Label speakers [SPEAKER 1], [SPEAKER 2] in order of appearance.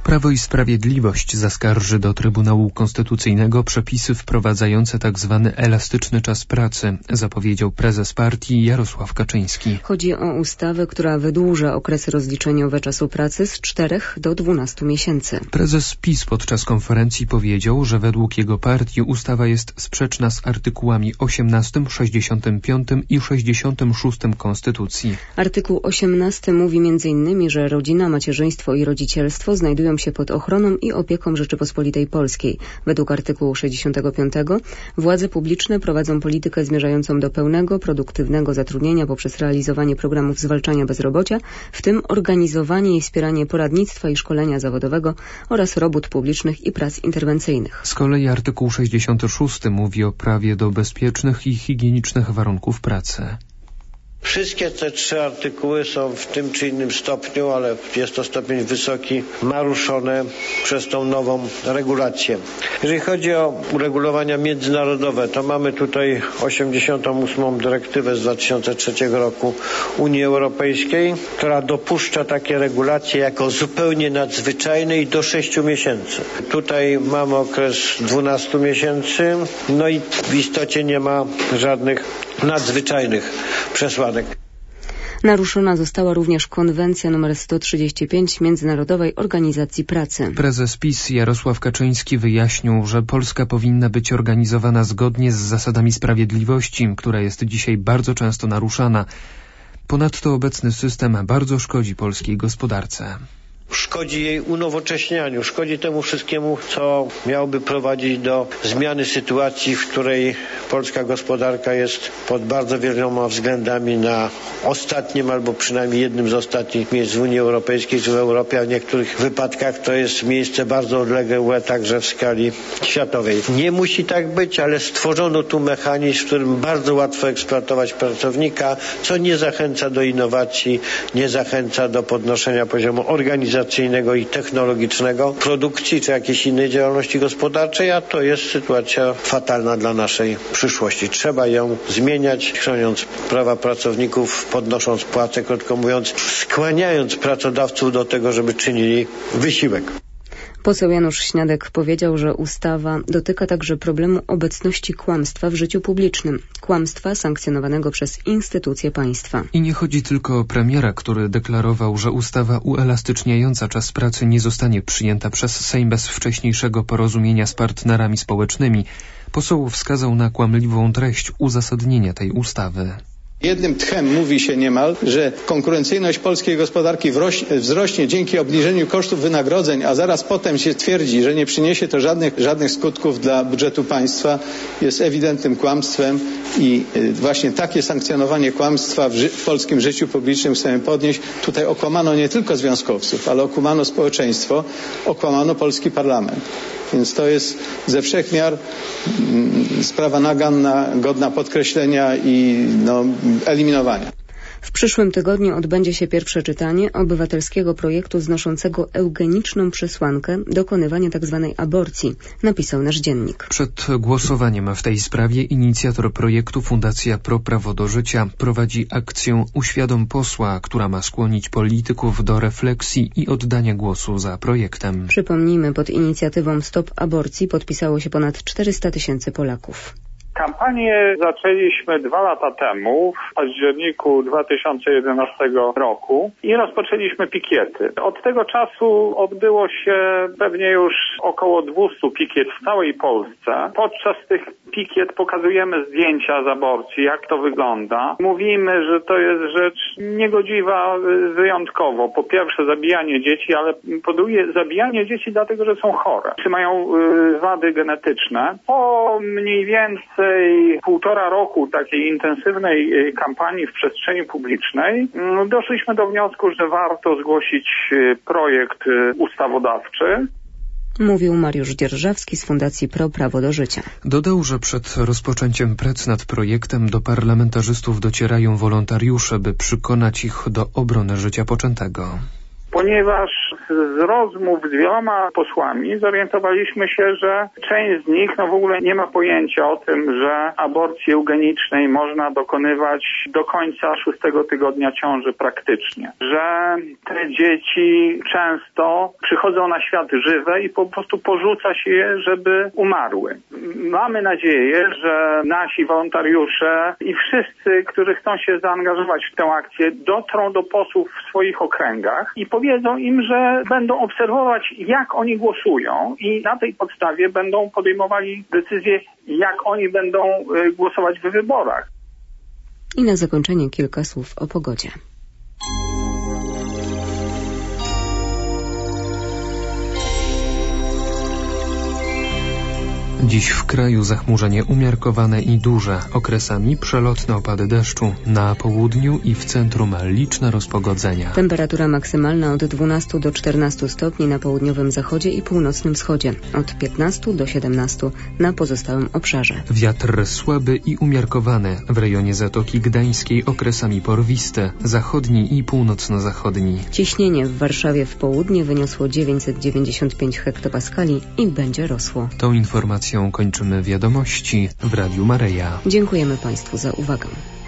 [SPEAKER 1] Prawo i Sprawiedliwość zaskarży do Trybunału Konstytucyjnego przepisy wprowadzające tzw. elastyczny czas pracy, zapowiedział prezes partii Jarosław Kaczyński.
[SPEAKER 2] Chodzi o ustawę, która wydłuża okresy rozliczeniowe czasu pracy z 4 do 12 miesięcy.
[SPEAKER 1] Prezes PiS podczas konferencji powiedział, że według jego partii ustawa jest sprzeczna z artykułami 18, 65 i 66 Konstytucji.
[SPEAKER 2] Artykuł 18 mówi m.in., że rodzina, macierzyństwo i rodzicielstwo znajdują się pod ochroną i opieką Rzeczypospolitej Polskiej. Według artykułu 65 władze publiczne prowadzą politykę zmierzającą do pełnego, produktywnego zatrudnienia poprzez realizowanie programów zwalczania bezrobocia, w tym organizowanie i wspieranie poradnictwa i szkolenia zawodowego oraz robót publicznych i prac interwencyjnych.
[SPEAKER 1] Z kolei artykuł 66 mówi o prawie do bezpiecznych i higienicznych warunków pracy.
[SPEAKER 3] Wszystkie te 3 artykuły są w tym czy innym stopniu, ale jest to stopień wysoki, naruszone przez tą nową regulację. Jeżeli chodzi o uregulowania międzynarodowe, to mamy tutaj 88. dyrektywę z 2003 roku Unii Europejskiej, która dopuszcza takie regulacje jako zupełnie nadzwyczajne i do 6 miesięcy. Tutaj mamy okres 12 miesięcy, no i w istocie nie ma żadnych nadzwyczajnych przesłanek.
[SPEAKER 2] Naruszona została również konwencja nr 135 Międzynarodowej Organizacji Pracy.
[SPEAKER 1] Prezes PiS Jarosław Kaczyński wyjaśnił, że Polska powinna być organizowana zgodnie z zasadami sprawiedliwości, która jest dzisiaj bardzo często naruszana. Ponadto obecny system bardzo szkodzi polskiej gospodarce.
[SPEAKER 3] Szkodzi jej unowocześnianiu, szkodzi temu wszystkiemu, co miałoby prowadzić do zmiany sytuacji, w której polska gospodarka jest pod bardzo wieloma względami na ostatnim albo przynajmniej jednym z ostatnich miejsc w Unii Europejskiej czy w Europie, a w niektórych wypadkach to jest miejsce bardzo odległe także w skali światowej. Nie musi tak być, ale stworzono tu mechanizm, w którym bardzo łatwo eksploatować pracownika, co nie zachęca do innowacji, nie zachęca do podnoszenia poziomu organizacyjnego i technologicznego produkcji czy jakiejś innej działalności gospodarczej, a to jest sytuacja fatalna dla naszej przyszłości. Trzeba ją zmieniać, chroniąc prawa pracowników, podnosząc płace, krótko mówiąc, skłaniając pracodawców do tego, żeby czynili wysiłek.
[SPEAKER 2] Poseł Janusz Śniadek powiedział, że ustawa dotyka także problemu obecności kłamstwa w życiu publicznym. Kłamstwa sankcjonowanego przez instytucje państwa.
[SPEAKER 1] I nie chodzi tylko o premiera, który deklarował, że ustawa uelastyczniająca czas pracy nie zostanie przyjęta przez Sejm bez wcześniejszego porozumienia z partnerami społecznymi. Poseł wskazał na kłamliwą treść uzasadnienia tej ustawy.
[SPEAKER 4] Jednym tchem mówi się niemal, że konkurencyjność polskiej gospodarki wzrośnie dzięki obniżeniu kosztów wynagrodzeń, a zaraz potem się twierdzi, że nie przyniesie to żadnych skutków dla budżetu państwa, jest ewidentnym kłamstwem i właśnie takie sankcjonowanie kłamstwa w polskim życiu publicznym chcemy podnieść. Tutaj okłamano nie tylko związkowców, ale okłamano społeczeństwo, okłamano polski parlament. Więc to jest ze wszech miar sprawa naganna, godna podkreślenia i eliminowania.
[SPEAKER 2] W przyszłym tygodniu odbędzie się pierwsze czytanie obywatelskiego projektu znoszącego eugeniczną przesłankę dokonywania tzw. aborcji, napisał nasz dziennik.
[SPEAKER 1] Przed głosowaniem w tej sprawie inicjator projektu Fundacja Pro Prawo do Życia prowadzi akcję Uświadom posła, która ma skłonić polityków do refleksji i oddania głosu za projektem.
[SPEAKER 2] Przypomnijmy, pod inicjatywą Stop Aborcji podpisało się ponad 400 000 Polaków.
[SPEAKER 5] Kampanię zaczęliśmy 2 lata temu, w październiku 2011 roku i rozpoczęliśmy pikiety. Od tego czasu odbyło się pewnie już około 200 pikiet w całej Polsce. Podczas tych pikiet pokazujemy zdjęcia z aborcji, jak to wygląda. Mówimy, że to jest rzecz niegodziwa wyjątkowo. Po pierwsze zabijanie dzieci, ale po drugie zabijanie dzieci dlatego, że są chore, czy mają wady genetyczne. Po mniej więcej 1,5 roku takiej intensywnej kampanii w przestrzeni publicznej doszliśmy do wniosku, że warto zgłosić projekt ustawodawczy.
[SPEAKER 2] Mówił Mariusz Dzierżawski z Fundacji Pro Prawo do Życia.
[SPEAKER 1] Dodał, że przed rozpoczęciem prac nad projektem do parlamentarzystów docierają wolontariusze, by przekonać ich do obrony życia poczętego.
[SPEAKER 5] ponieważ z rozmów z wieloma posłami zorientowaliśmy się, że część z nich w ogóle nie ma pojęcia o tym, że aborcji eugenicznej można dokonywać do końca 6. tygodnia ciąży praktycznie. Że te dzieci często przychodzą na świat żywe i po prostu porzuca się je, żeby umarły. Mamy nadzieję, że nasi wolontariusze i wszyscy, którzy chcą się zaangażować w tę akcję, dotrą do posłów w swoich okręgach i powiedzą im, że będą obserwować, jak oni głosują i na tej podstawie będą podejmowali decyzje, jak oni będą głosować w wyborach.
[SPEAKER 2] I na zakończenie kilka słów o pogodzie.
[SPEAKER 1] Dziś w kraju zachmurzenie umiarkowane i duże, okresami przelotne opady deszczu. Na południu i w centrum liczne rozpogodzenia.
[SPEAKER 2] Temperatura maksymalna od 12 do 14 stopni na południowym zachodzie i północnym wschodzie, od 15 do 17 na pozostałym obszarze.
[SPEAKER 1] Wiatr słaby i umiarkowany, w rejonie Zatoki Gdańskiej okresami porwiste, zachodni i północno-zachodni.
[SPEAKER 2] Ciśnienie w Warszawie w południe wyniosło 995 hektopaskali i będzie rosło.
[SPEAKER 1] Tą informacją kończymy wiadomości w Radiu Maryja.
[SPEAKER 2] Dziękujemy Państwu za uwagę.